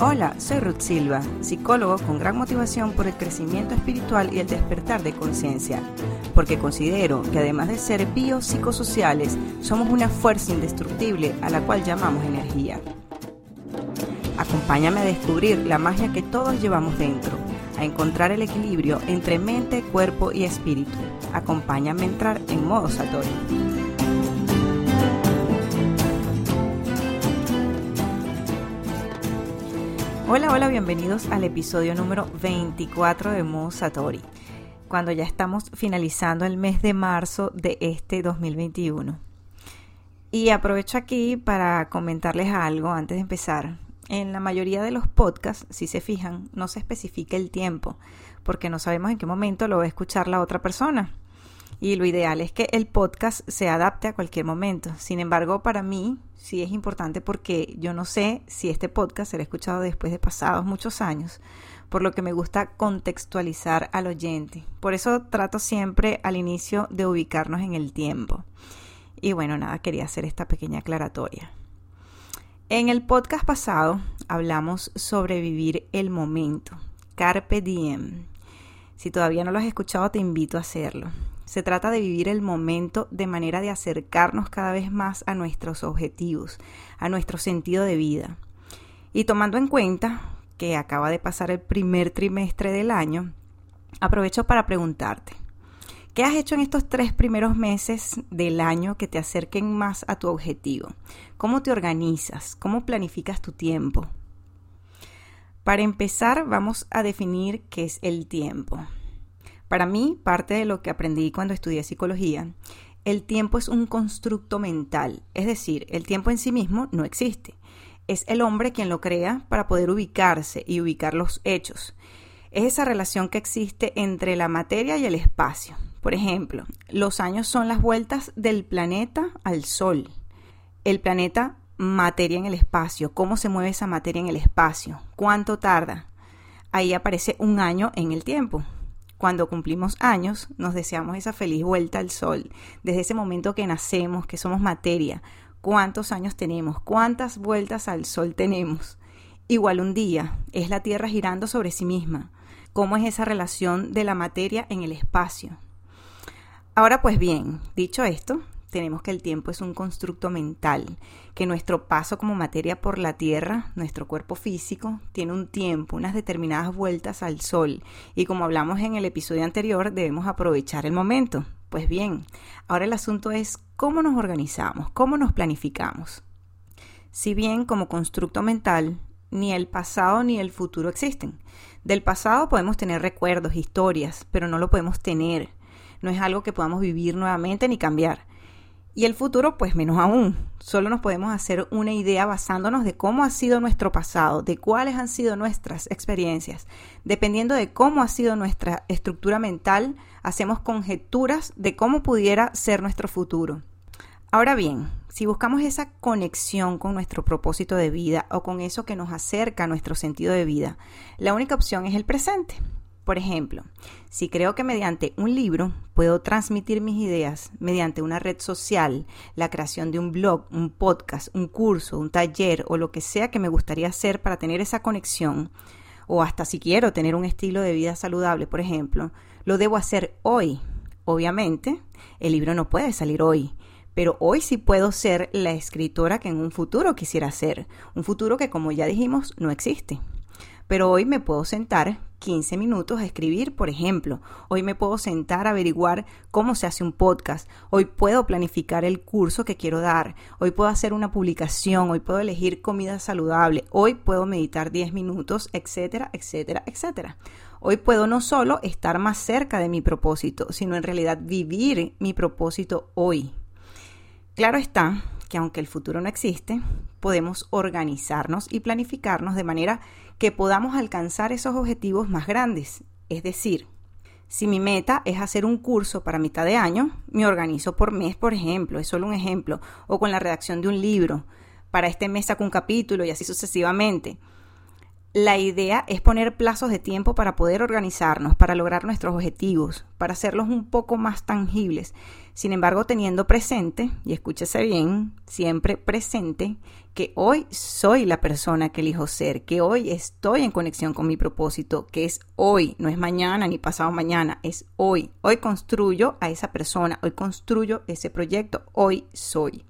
Hola, soy Ruth Silva, psicólogo con gran motivación por el crecimiento espiritual y el despertar de conciencia, porque considero que además de ser biopsicosociales, somos una fuerza indestructible a la cual llamamos energía. Acompáñame a descubrir la magia que todos llevamos dentro, a encontrar el equilibrio entre mente, cuerpo y espíritu. Acompáñame a entrar en modo Satori. Hola, bienvenidos al episodio número 24 de Modo Satori, cuando ya estamos finalizando el mes de marzo de este 2021. Y aprovecho aquí para comentarles algo antes de empezar. En la mayoría de los podcasts, si se fijan, no se especifica el tiempo, porque no sabemos en qué momento lo va a escuchar la otra persona. Y lo ideal es que el podcast se adapte a cualquier momento. Sin embargo, para mí sí es importante porque yo no sé si este podcast será escuchado después de pasados muchos años, por lo que me gusta contextualizar al oyente. Por eso trato siempre al inicio de ubicarnos en el tiempo. Y bueno, nada, quería hacer esta pequeña aclaratoria. En el podcast pasado hablamos sobre vivir el momento, Carpe Diem. Si todavía no lo has escuchado, te invito a hacerlo. Se trata de vivir el momento de manera de acercarnos cada vez más a nuestros objetivos, a nuestro sentido de vida. Y tomando en cuenta que acaba de pasar el primer trimestre del año, aprovecho para preguntarte, ¿qué has hecho en estos 3 primeros meses del año que te acerquen más a tu objetivo? ¿Cómo te organizas? ¿Cómo planificas tu tiempo? Para empezar, vamos a definir qué es el tiempo. Para mí, parte de lo que aprendí cuando estudié psicología, el tiempo es un constructo mental, es decir, el tiempo en sí mismo no existe. Es el hombre quien lo crea para poder ubicarse y ubicar los hechos. Es esa relación que existe entre la materia y el espacio. Por ejemplo, los años son las vueltas del planeta al Sol. El planeta, materia en el espacio. ¿Cómo se mueve esa materia en el espacio? ¿Cuánto tarda? Ahí aparece un año en el tiempo. Cuando cumplimos años, nos deseamos esa feliz vuelta al Sol. Desde ese momento que nacemos, que somos materia. ¿Cuántos años tenemos? ¿Cuántas vueltas al Sol tenemos? Igual un día, es la Tierra girando sobre sí misma. ¿Cómo es esa relación de la materia en el espacio? Ahora pues bien, dicho esto, tenemos que el tiempo es un constructo mental, que nuestro paso como materia por la Tierra, nuestro cuerpo físico, tiene un tiempo, unas determinadas vueltas al Sol. Y como hablamos en el episodio anterior, debemos aprovechar el momento. Pues bien, ahora el asunto es cómo nos organizamos, cómo nos planificamos. Si bien como constructo mental, ni el pasado ni el futuro existen. Del pasado podemos tener recuerdos, historias, pero no lo podemos tener. No es algo que podamos vivir nuevamente ni cambiar. Y el futuro, pues menos aún. Solo nos podemos hacer una idea basándonos de cómo ha sido nuestro pasado, de cuáles han sido nuestras experiencias. Dependiendo de cómo ha sido nuestra estructura mental, hacemos conjeturas de cómo pudiera ser nuestro futuro. Ahora bien, si buscamos esa conexión con nuestro propósito de vida o con eso que nos acerca a nuestro sentido de vida, la única opción es el presente. Por ejemplo, si creo que mediante un libro puedo transmitir mis ideas, mediante una red social, la creación de un blog, un podcast, un curso, un taller o lo que sea que me gustaría hacer para tener esa conexión, o hasta si quiero tener un estilo de vida saludable, por ejemplo, lo debo hacer hoy. Obviamente, el libro no puede salir hoy, pero hoy sí puedo ser la escritora que en un futuro quisiera ser, un futuro que, como ya dijimos, no existe. Pero hoy me puedo sentar 15 minutos a escribir, por ejemplo. Hoy me puedo sentar a averiguar cómo se hace un podcast. Hoy puedo planificar el curso que quiero dar. Hoy puedo hacer una publicación. Hoy puedo elegir comida saludable. Hoy puedo meditar 10 minutos, etcétera, etcétera, etcétera. Hoy puedo no solo estar más cerca de mi propósito, sino en realidad vivir mi propósito hoy. Claro está que aunque el futuro no existe, podemos organizarnos y planificarnos de manera que podamos alcanzar esos objetivos más grandes. Es decir, si mi meta es hacer un curso para mitad de año, me organizo por mes, por ejemplo, es solo un ejemplo, o con la redacción de un libro. Para este mes saco un capítulo y así sucesivamente. La idea es poner plazos de tiempo para poder organizarnos, para lograr nuestros objetivos, para hacerlos un poco más tangibles. Sin embargo, teniendo presente, y escúchese bien, siempre presente, que hoy soy la persona que elijo ser, que hoy estoy en conexión con mi propósito, que es hoy, no es mañana ni pasado mañana, es hoy. Hoy construyo a esa persona, hoy construyo ese proyecto, hoy soy.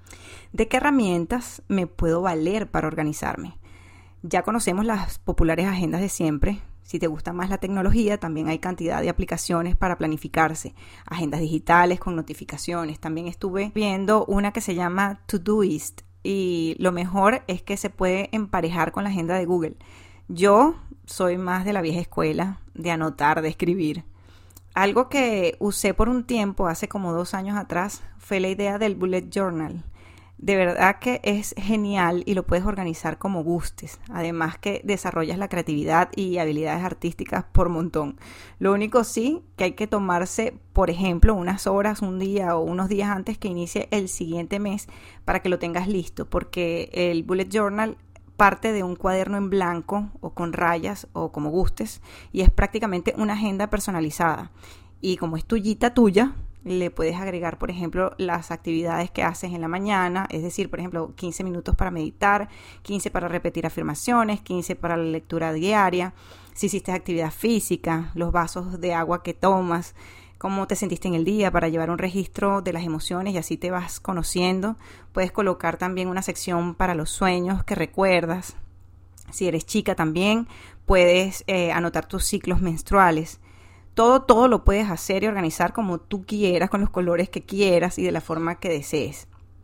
¿De qué herramientas me puedo valer para organizarme? Ya conocemos las populares agendas de siempre. Si te gusta más la tecnología, también hay cantidad de aplicaciones para planificarse. Agendas digitales con notificaciones. También estuve viendo una que se llama Todoist y lo mejor es que se puede emparejar con la agenda de Google. Yo soy más de la vieja escuela, de anotar, de escribir. Algo que usé por un tiempo, hace como 2 años atrás, fue la idea del bullet journal. De verdad que es genial y lo puedes organizar como gustes. Además que desarrollas la creatividad y habilidades artísticas por montón. Lo único sí que hay que tomarse, por ejemplo, unas horas, un día o unos días antes que inicie el siguiente mes para que lo tengas listo. Porque el bullet journal parte de un cuaderno en blanco o con rayas o como gustes y es prácticamente una agenda personalizada. Y como es tuya, le puedes agregar, por ejemplo, las actividades que haces en la mañana, es decir, por ejemplo, 15 minutos para meditar, 15 para repetir afirmaciones, 15 para la lectura diaria, si hiciste actividad física, los vasos de agua que tomas, cómo te sentiste en el día para llevar un registro de las emociones y así te vas conociendo. Puedes colocar también una sección para los sueños que recuerdas. Si eres chica también, puedes anotar tus ciclos menstruales. Todo lo puedes hacer y organizar como tú quieras, con los colores que quieras y de la forma que desees.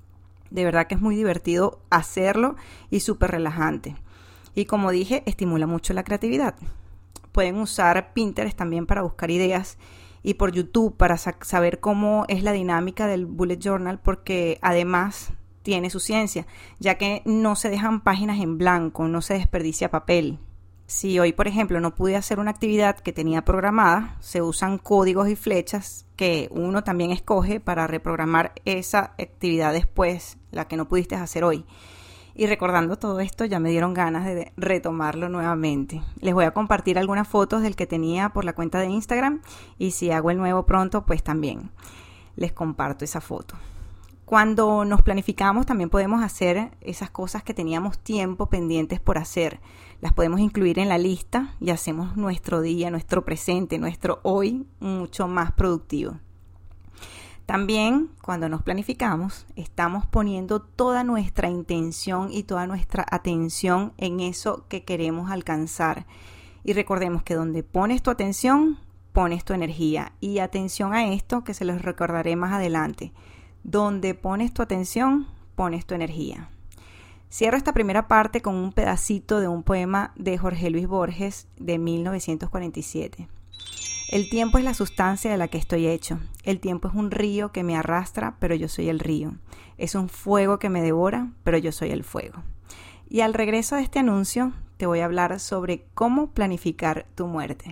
De verdad que es muy divertido hacerlo y súper relajante. Y como dije, estimula mucho la creatividad. Pueden usar Pinterest también para buscar ideas y por YouTube para saber cómo es la dinámica del bullet journal, porque además tiene su ciencia, ya que no se dejan páginas en blanco, no se desperdicia papel. Si hoy, por ejemplo, no pude hacer una actividad que tenía programada, se usan códigos y flechas que uno también escoge para reprogramar esa actividad después, la que no pudiste hacer hoy. Y recordando todo esto, ya me dieron ganas de retomarlo nuevamente. Les voy a compartir algunas fotos del que tenía por la cuenta de Instagram y si hago el nuevo pronto, pues también les comparto esa foto. Cuando nos planificamos también podemos hacer esas cosas que teníamos tiempo pendientes por hacer. Las podemos incluir en la lista y hacemos nuestro día, nuestro presente, nuestro hoy mucho más productivo. También cuando nos planificamos estamos poniendo toda nuestra intención y toda nuestra atención en eso que queremos alcanzar. Y recordemos que donde pones tu atención, pones tu energía. Y atención a esto que se los recordaré más adelante. Donde pones tu atención, pones tu energía. Cierro esta primera parte con un pedacito de un poema de Jorge Luis Borges de 1947. El tiempo es la sustancia de la que estoy hecho. El tiempo es un río que me arrastra, pero yo soy el río. Es un fuego que me devora, pero yo soy el fuego. Y al regreso de este anuncio, te voy a hablar sobre cómo planificar tu muerte.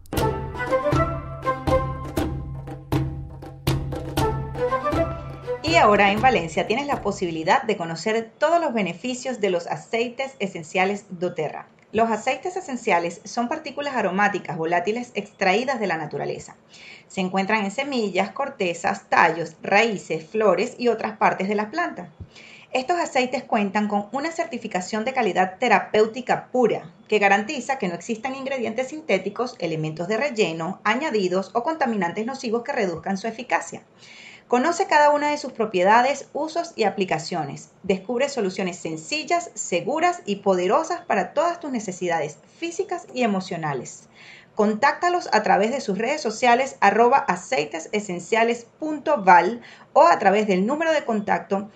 Y ahora en Valencia tienes la posibilidad de conocer todos los beneficios de los aceites esenciales doTERRA. Los aceites esenciales son partículas aromáticas volátiles extraídas de la naturaleza. Se encuentran en semillas, cortezas, tallos, raíces, flores y otras partes de las plantas. Estos aceites cuentan con una certificación de calidad terapéutica pura, que garantiza que no existan ingredientes sintéticos, elementos de relleno, añadidos o contaminantes nocivos que reduzcan su eficacia. Conoce cada una de sus propiedades, usos y aplicaciones. Descubre soluciones sencillas, seguras y poderosas para todas tus necesidades físicas y emocionales. Contáctalos a través de sus redes sociales @aceitesesenciales.val o a través del número de contacto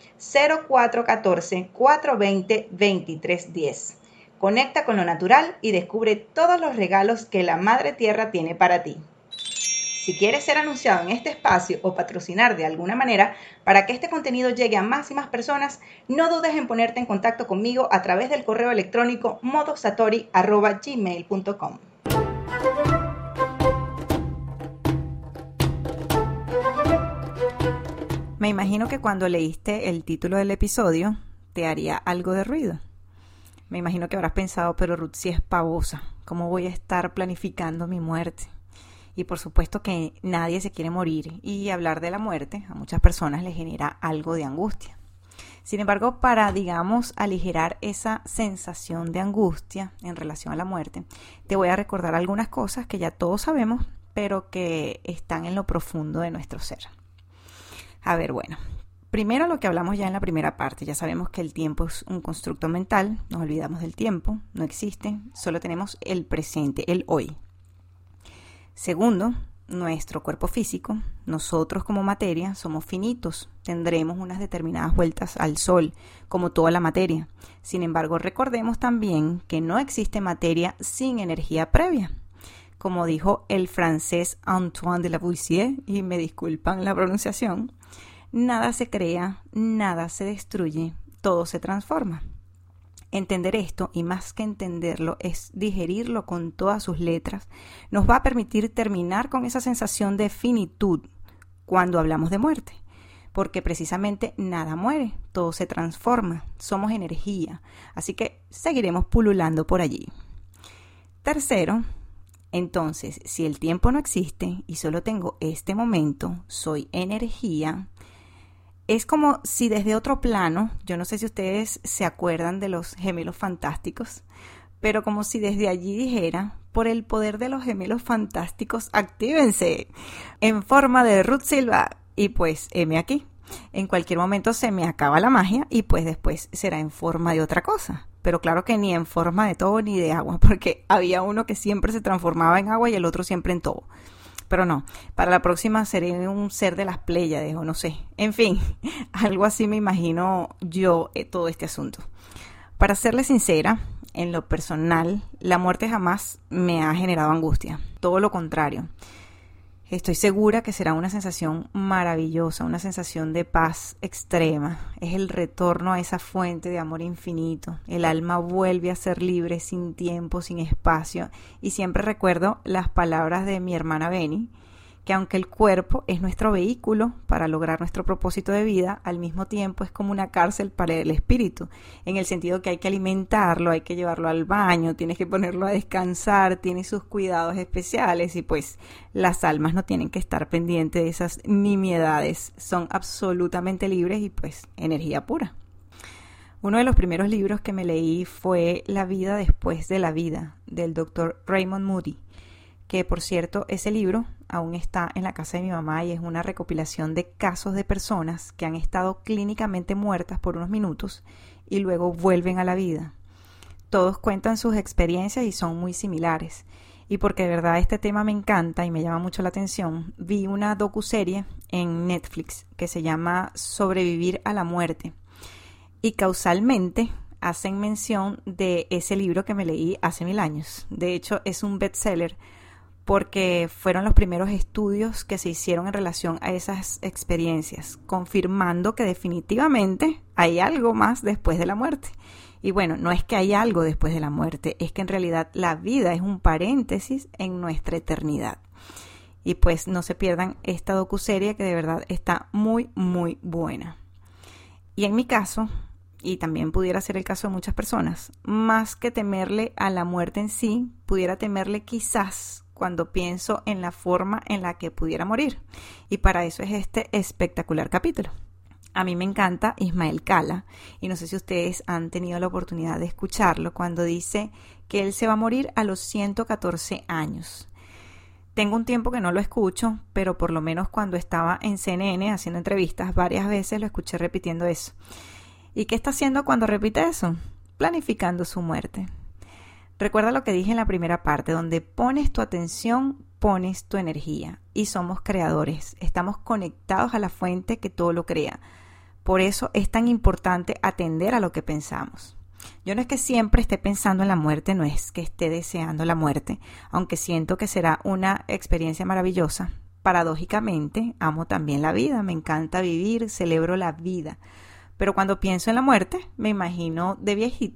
0414-420-2310. Conecta con lo natural y descubre todos los regalos que la Madre Tierra tiene para ti. Si quieres ser anunciado en este espacio o patrocinar de alguna manera para que este contenido llegue a más y más personas, no dudes en ponerte en contacto conmigo a través del correo electrónico modosatori@gmail.com. Me imagino que cuando leíste el título del episodio te haría algo de ruido. Me imagino que habrás pensado, pero Ruth sí es pavosa. ¿Cómo voy a estar planificando mi muerte? Y por supuesto que nadie se quiere morir y hablar de la muerte a muchas personas les genera algo de angustia. Sin embargo, para, digamos, aligerar esa sensación de angustia en relación a la muerte, te voy a recordar algunas cosas que ya todos sabemos, pero que están en lo profundo de nuestro ser. A ver, bueno. Primero lo que hablamos ya en la primera parte, ya sabemos que el tiempo es un constructo mental, nos olvidamos del tiempo, no existe, solo tenemos el presente, el hoy. Segundo, nuestro cuerpo físico, nosotros como materia somos finitos, tendremos unas determinadas vueltas al sol, como toda la materia. Sin embargo, recordemos también que no existe materia sin energía previa. Como dijo el francés Antoine de Lavoisier, y me disculpan la pronunciación, nada se crea, nada se destruye, todo se transforma. Entender esto, y más que entenderlo, es digerirlo con todas sus letras, nos va a permitir terminar con esa sensación de finitud cuando hablamos de muerte. Porque precisamente nada muere, todo se transforma, somos energía, así que seguiremos pululando por allí. Tercero, entonces, si el tiempo no existe y solo tengo este momento, soy energía. Es como si desde otro plano, yo no sé si ustedes se acuerdan de los gemelos fantásticos, pero como si desde allí dijera, por el poder de los gemelos fantásticos, actívense en forma de Ruth Silva. Y pues, heme aquí. En cualquier momento se me acaba la magia y pues después será en forma de otra cosa. Pero claro que ni en forma de todo ni de agua, porque había uno que siempre se transformaba en agua y el otro siempre en todo. Pero no, para la próxima seré un ser de las Pléyades o no sé. En fin, algo así me imagino yo todo este asunto. Para serles sincera, en lo personal, la muerte jamás me ha generado angustia. Todo lo contrario. Estoy segura que será una sensación maravillosa, una sensación de paz extrema. Es el retorno a esa fuente de amor infinito. El alma vuelve a ser libre, sin tiempo, sin espacio. Y siempre recuerdo las palabras de mi hermana Beni, que aunque el cuerpo es nuestro vehículo para lograr nuestro propósito de vida, al mismo tiempo es como una cárcel para el espíritu, en el sentido que hay que alimentarlo, hay que llevarlo al baño, tienes que ponerlo a descansar, tiene sus cuidados especiales y pues las almas no tienen que estar pendientes de esas nimiedades, son absolutamente libres y pues energía pura. Uno de los primeros libros que me leí fue La vida después de la vida, del Dr. Raymond Moody, que por cierto ese libro aún está en la casa de mi mamá y es una recopilación de casos de personas que han estado clínicamente muertas por unos minutos y luego vuelven a la vida. Todos cuentan sus experiencias y son muy similares. Y porque de verdad este tema me encanta y me llama mucho la atención, vi una docuserie en Netflix que se llama Sobrevivir a la muerte. Y causalmente hacen mención de ese libro que me leí hace 1000 años. De hecho, es un bestseller porque fueron los primeros estudios que se hicieron en relación a esas experiencias, confirmando que definitivamente hay algo más después de la muerte. Y bueno, no es que hay algo después de la muerte, es que en realidad la vida es un paréntesis en nuestra eternidad. Y pues no se pierdan esta docuserie que de verdad está muy, muy buena. Y en mi caso, y también pudiera ser el caso de muchas personas, más que temerle a la muerte en sí, pudiera temerle quizás cuando pienso en la forma en la que pudiera morir. Y para eso es este espectacular capítulo. A mí me encanta Ismael Cala, y no sé si ustedes han tenido la oportunidad de escucharlo, cuando dice que él se va a morir a los 114 años. Tengo un tiempo que no lo escucho, pero por lo menos cuando estaba en CNN haciendo entrevistas, varias veces lo escuché repitiendo eso. ¿Y qué está haciendo cuando repite eso? Planificando su muerte. Recuerda lo que dije en la primera parte, donde pones tu atención, pones tu energía. Y somos creadores, estamos conectados a la fuente que todo lo crea. Por eso es tan importante atender a lo que pensamos. Yo no es que siempre esté pensando en la muerte, no es que esté deseando la muerte, aunque siento que será una experiencia maravillosa. Paradójicamente, amo también la vida, me encanta vivir, celebro la vida. Pero cuando pienso en la muerte, me imagino de viejita,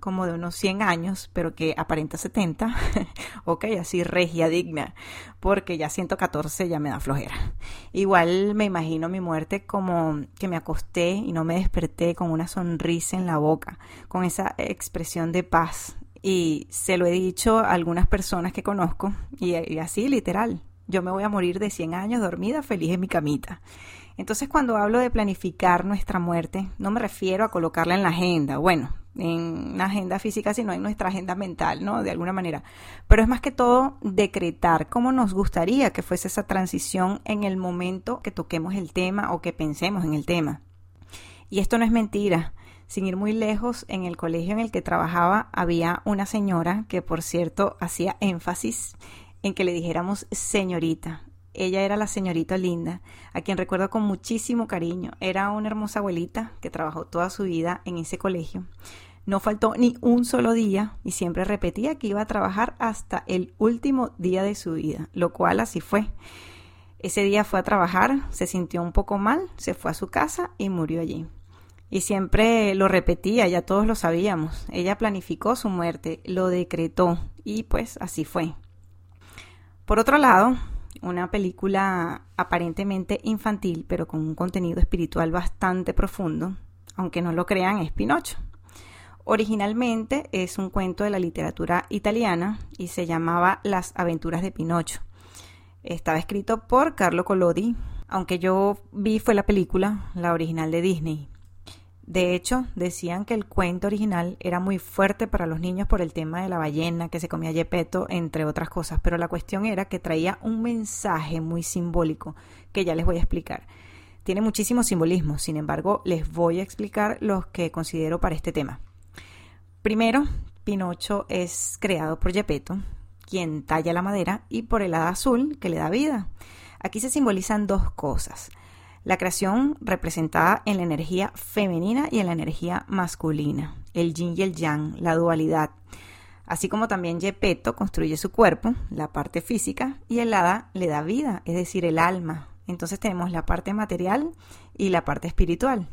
como de unos 100 años, pero que aparenta 70, ok, así regia, digna, porque ya 114 ya me da flojera. Igual me imagino mi muerte como que me acosté y no me desperté con una sonrisa en la boca, con esa expresión de paz. Y se lo he dicho a algunas personas que conozco, y así literal, yo me voy a morir de 100 años dormida, feliz en mi camita. Entonces, cuando hablo de planificar nuestra muerte, no me refiero a colocarla en la agenda, bueno, en una agenda física, sino en nuestra agenda mental, ¿no? De alguna manera. Pero es más que todo decretar cómo nos gustaría que fuese esa transición en el momento que toquemos el tema o que pensemos en el tema. Y esto no es mentira. Sin ir muy lejos, en el colegio en el que trabajaba había una señora que, por cierto, hacía énfasis en que le dijéramos señorita. Ella era la señorita Linda, a quien recuerdo con muchísimo cariño. Era una hermosa abuelita que trabajó toda su vida en ese colegio. No faltó ni un solo día y siempre repetía que iba a trabajar hasta el último día de su vida, lo cual así fue. Ese día fue a trabajar, se sintió un poco mal, se fue a su casa y murió allí. Y siempre lo repetía, ya todos lo sabíamos. Ella planificó su muerte, lo decretó y pues así fue. Por otro lado, una película aparentemente infantil, pero con un contenido espiritual bastante profundo, aunque no lo crean, es Pinocho. Originalmente es un cuento de la literatura italiana y se llamaba Las aventuras de Pinocho. Estaba escrito por Carlo Collodi, aunque yo vi fue la película, la original de Disney. De hecho, decían que el cuento original era muy fuerte para los niños por el tema de la ballena que se comía Geppetto, entre otras cosas, pero la cuestión era que traía un mensaje muy simbólico que ya les voy a explicar. Tiene muchísimo simbolismo, sin embargo, les voy a explicar los que considero para este tema. Primero, Pinocho es creado por Geppetto, quien talla la madera, y por el hada azul, que le da vida. Aquí se simbolizan dos cosas. La creación representada en la energía femenina y en la energía masculina, el yin y el yang, la dualidad. Así como también Geppetto construye su cuerpo, la parte física, y el hada le da vida, es decir, el alma. Entonces tenemos la parte material y la parte espiritual.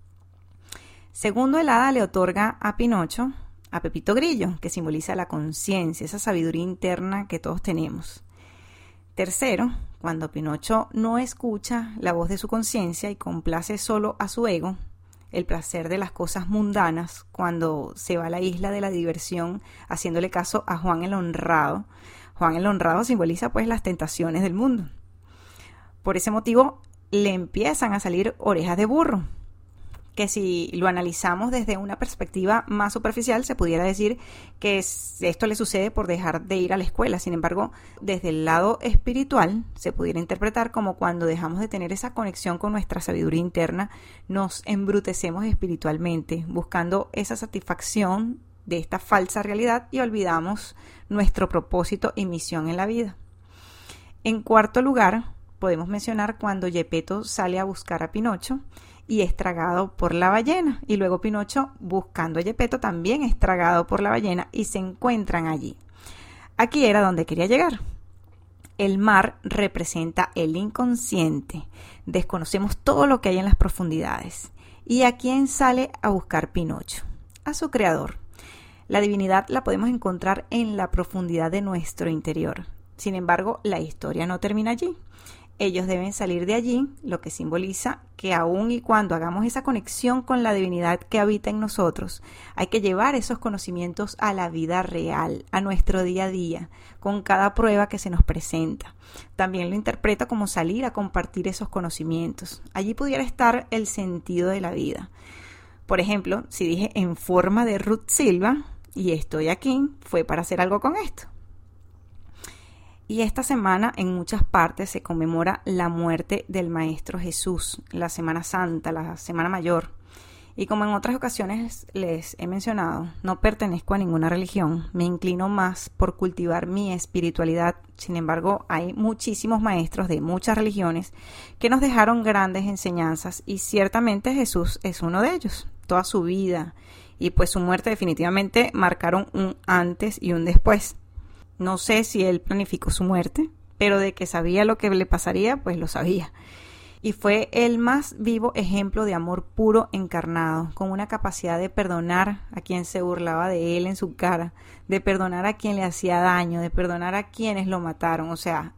Segundo, el hada le otorga a Pinocho a Pepito Grillo, que simboliza la conciencia, esa sabiduría interna que todos tenemos. Tercero, cuando Pinocho no escucha la voz de su conciencia y complace solo a su ego, el placer de las cosas mundanas, cuando se va a la isla de la diversión haciéndole caso a Juan el Honrado. Juan el Honrado simboliza pues las tentaciones del mundo. Por ese motivo le empiezan a salir orejas de burro, que si lo analizamos desde una perspectiva más superficial, se pudiera decir que esto le sucede por dejar de ir a la escuela. Sin embargo, desde el lado espiritual, se pudiera interpretar como cuando dejamos de tener esa conexión con nuestra sabiduría interna, nos embrutecemos espiritualmente, buscando esa satisfacción de esta falsa realidad y olvidamos nuestro propósito y misión en la vida. En cuarto lugar, podemos mencionar cuando Geppetto sale a buscar a Pinocho y es tragado por la ballena, y luego Pinocho, buscando a Geppetto, también es tragado por la ballena y se encuentran allí. Aquí era donde quería llegar. El mar representa el inconsciente, desconocemos todo lo que hay en las profundidades. ¿Y a quién sale a buscar Pinocho? A su creador. La divinidad la podemos encontrar en la profundidad de nuestro interior. Sin embargo, la historia no termina allí. Ellos deben salir de allí, lo que simboliza que aun y cuando hagamos esa conexión con la divinidad que habita en nosotros, hay que llevar esos conocimientos a la vida real, a nuestro día a día, con cada prueba que se nos presenta. También lo interpreto como salir a compartir esos conocimientos. Allí pudiera estar el sentido de la vida. Por ejemplo, si dije en forma de Ruth Silva y estoy aquí, fue para hacer algo con esto. Y esta semana en muchas partes se conmemora la muerte del Maestro Jesús, la Semana Santa, la Semana Mayor. Y como en otras ocasiones les he mencionado, no pertenezco a ninguna religión, me inclino más por cultivar mi espiritualidad. Sin embargo, hay muchísimos maestros de muchas religiones que nos dejaron grandes enseñanzas y ciertamente Jesús es uno de ellos. Toda su vida y pues su muerte definitivamente marcaron un antes y un después. No sé si él planificó su muerte, pero de que sabía lo que le pasaría, pues lo sabía. y fue el más vivo ejemplo de amor puro encarnado, con una capacidad de perdonar a quien se burlaba de él en su cara, de perdonar a quien le hacía daño, de perdonar a quienes lo mataron, o sea,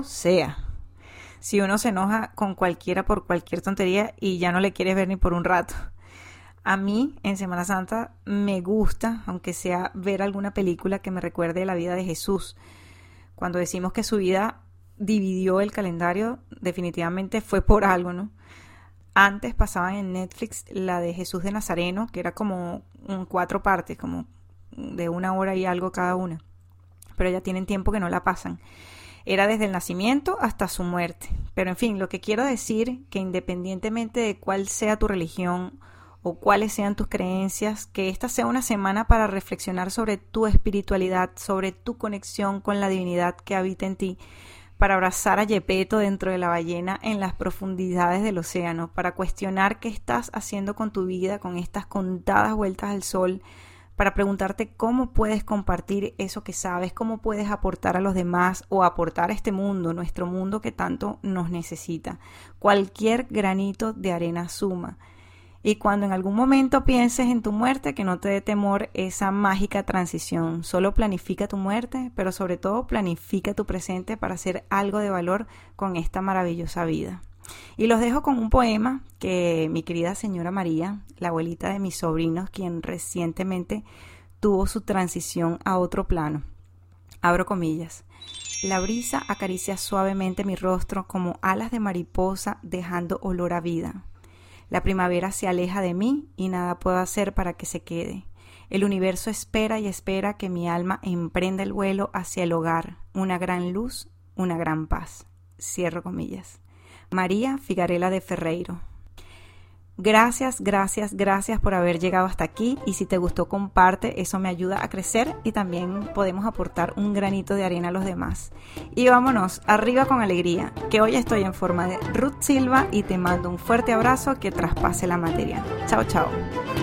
si uno se enoja con cualquiera por cualquier tontería y ya no le quieres ver ni por un rato. A mí, en Semana Santa, me gusta, aunque sea ver alguna película que me recuerde la vida de Jesús. Cuando decimos que su vida dividió el calendario, definitivamente fue por algo, ¿no? Antes pasaban en Netflix la de Jesús de Nazareno, que era como 4 partes, como de 1 hora y algo cada una. Pero ya tienen tiempo que no la pasan. Era desde el nacimiento hasta su muerte. Pero en fin, lo que quiero decir, que independientemente de cuál sea tu religión o cuáles sean tus creencias, que esta sea una semana para reflexionar sobre tu espiritualidad, sobre tu conexión con la divinidad que habita en ti, para abrazar a Yepeto dentro de la ballena en las profundidades del océano, para cuestionar qué estás haciendo con tu vida, con estas contadas vueltas al sol, para preguntarte cómo puedes compartir eso que sabes, cómo puedes aportar a los demás o aportar a este mundo, nuestro mundo que tanto nos necesita. Cualquier granito de arena suma. Y cuando en algún momento pienses en tu muerte, que no te dé temor esa mágica transición. Solo planifica tu muerte, pero sobre todo planifica tu presente para hacer algo de valor con esta maravillosa vida. Y los dejo con un poema que mi querida señora María, la abuelita de mis sobrinos, quien recientemente tuvo su transición a otro plano. Abro comillas. La brisa acaricia suavemente mi rostro como alas de mariposa dejando olor a vida. La primavera se aleja de mí y nada puedo hacer para que se quede. El universo espera y espera que mi alma emprenda el vuelo hacia el hogar, una gran luz, una gran paz. Cierro comillas. María Figarela de Ferreiro. Gracias por haber llegado hasta aquí, y si te gustó comparte, eso me ayuda a crecer y también podemos aportar un granito de arena a los demás. Y vámonos, arriba con alegría, que hoy estoy en forma de Ruth Silva y te mando un fuerte abrazo que traspase la materia. Chao, chao.